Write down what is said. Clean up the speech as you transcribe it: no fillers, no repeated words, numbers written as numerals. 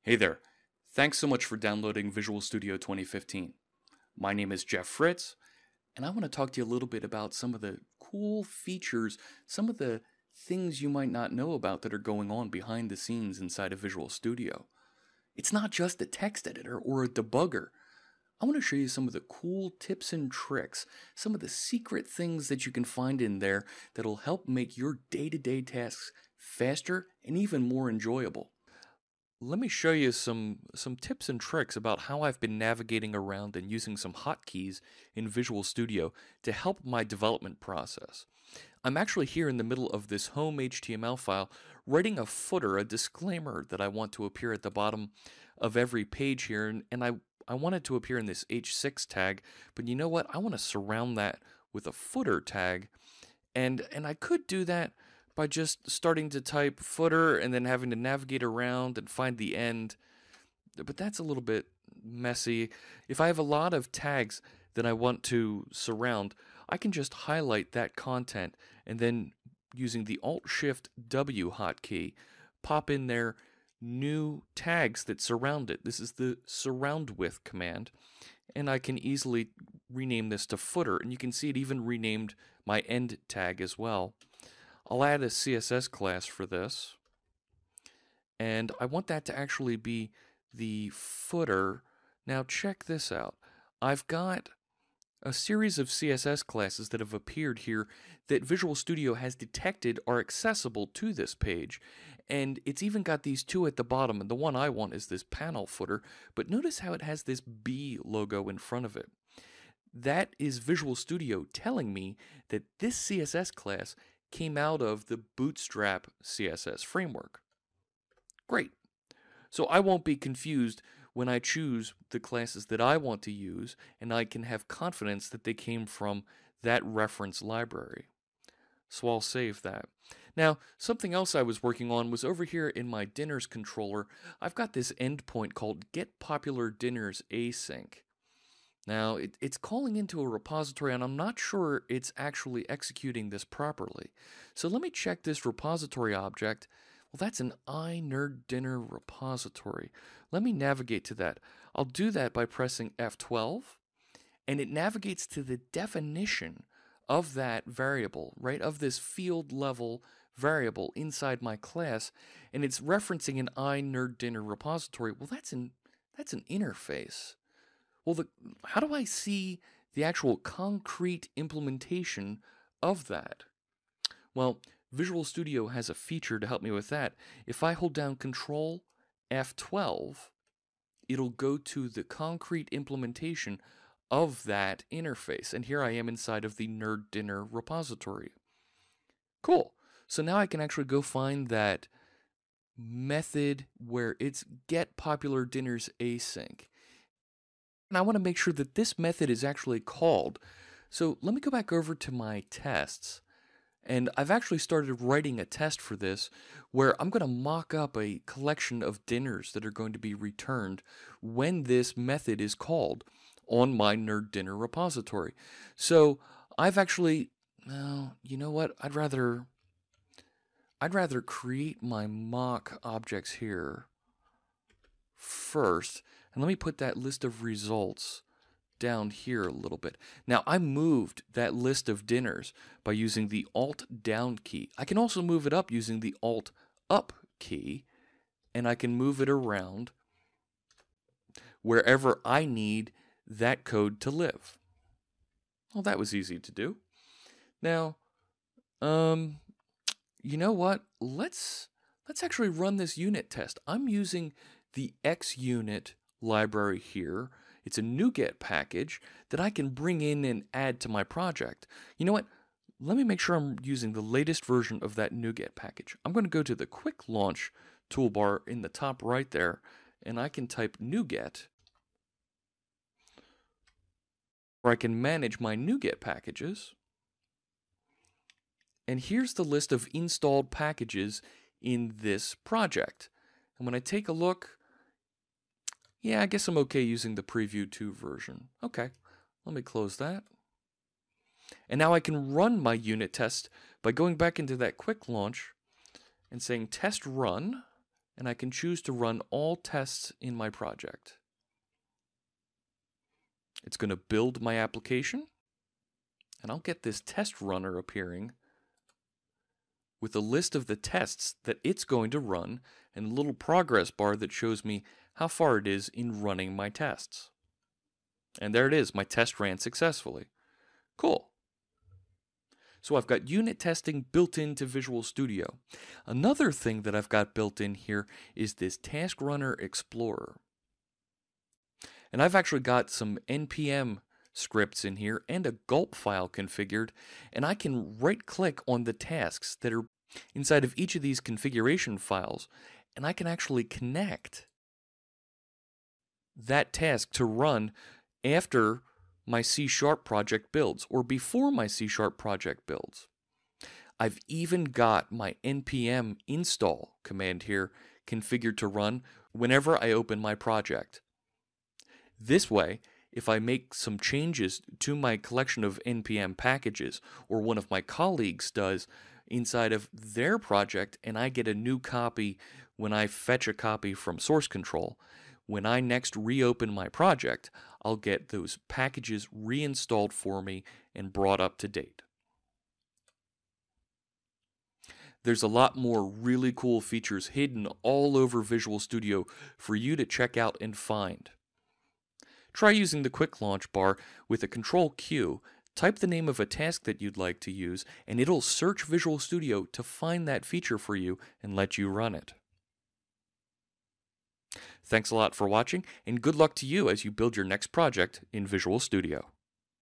Hey there. Thanks so much for downloading Visual Studio 2015. My name is Jeff Fritz, and I want to talk to you a little bit about some of the cool features, some of the things you might not know about that are going on behind the scenes inside of Visual Studio. It's not just a text editor or a debugger. I want to show you some of the cool tips and tricks, some of the secret things that you can find in there that'll help make your day-to-day tasks faster and even more enjoyable. Let me show you some tips and tricks about how I've been navigating around and using some hotkeys in Visual Studio to help my development process. I'm actually here in the middle of this home HTML file writing a footer, a disclaimer that I want to appear at the bottom of every page here, and I want it to appear in this H6 tag, but you know what? I want to surround that with a footer tag, and I could do that by just starting to type footer and then having to navigate around and find the end. But that's a little bit messy. If I have a lot of tags that I want to surround, I can just highlight that content and then using the Alt-Shift-W hotkey, pop in there new tags that surround it. This is the surround with command. And I can easily rename this to footer. And you can see it even renamed my end tag as well. I'll add a CSS class for this, and I want that to actually be the footer. Now check this out. I've got a series of CSS classes that have appeared here that Visual Studio has detected are accessible to this page, and it's even got these two at the bottom, and the one I want is this panel footer, but notice how it has this B logo in front of it. That is Visual Studio telling me that this CSS class came out of the Bootstrap CSS framework. Great. So I won't be confused when I choose the classes that I want to use, and I can have confidence that they came from that reference library. So I'll save that. Now, something else I was working on was over here in my dinners controller. I've got this endpoint called getPopularDinnersAsync. Now, it's calling into a repository, and I'm not sure it's actually executing this properly. So let me check this repository object. Well, that's an iNerdDinner repository. Let me navigate to that. I'll do that by pressing F12, and it navigates to the definition of that variable, right, of this field level variable inside my class, and it's referencing an iNerdDinner repository. Well, that's an interface. Well, how do I see the actual concrete implementation of that? Well, Visual Studio has a feature to help me with that. If I hold down Control F12, it'll go to the concrete implementation of that interface. And here I am inside of the NerdDinner repository. Cool. So now I can actually go find that method where it's getPopularDinnersAsync. And I want to make sure that this method is actually called. So let me go back over to my tests. And I've actually started writing a test for this where I'm going to mock up a collection of dinners that are going to be returned when this method is called on my NerdDinner repository. So I've actually, well, you know what? I'd rather create my mock objects here first. And let me put that list of results down here a little bit. Now, I moved that list of dinners by using the Alt-Down key. I can also move it up using the Alt-Up key, and I can move it around wherever I need that code to live. Well, that was easy to do. Now, you know what? Let's actually run this unit test. I'm using the XUnit library here. It's a NuGet package that I can bring in and add to my project. You know what? Let me make sure I'm using the latest version of that NuGet package. I'm going to go to the Quick Launch toolbar in the top right there, and I can type NuGet, or I can manage my NuGet packages. And here's the list of installed packages in this project. And when I take a look, yeah, I guess I'm okay using the Preview 2 version. Okay, let me close that. And now I can run my unit test by going back into that quick launch and saying test run, and I can choose to run all tests in my project. It's going to build my application, and I'll get this test runner appearing with a list of the tests that it's going to run and a little progress bar that shows me how far it is in running my tests. And there it is, my test ran successfully. Cool. So I've got unit testing built into Visual Studio. Another thing that I've got built in here is this Task Runner Explorer. And I've actually got some NPM scripts in here and a gulp file configured, and I can right-click on the tasks that are inside of each of these configuration files, and I can actually connect that task to run after my C# project builds or before my C# project builds. I've even got my npm install command here configured to run whenever I open my project. This way, if I make some changes to my collection of npm packages, or one of my colleagues does inside of their project, and I get a new copy when I fetch a copy from source control, when I next reopen my project, I'll get those packages reinstalled for me and brought up to date. There's a lot more really cool features hidden all over Visual Studio for you to check out and find. Try using the quick launch bar with a Control Q, type the name of a task that you'd like to use, and it'll search Visual Studio to find that feature for you and let you run it. Thanks a lot for watching, and good luck to you as you build your next project in Visual Studio.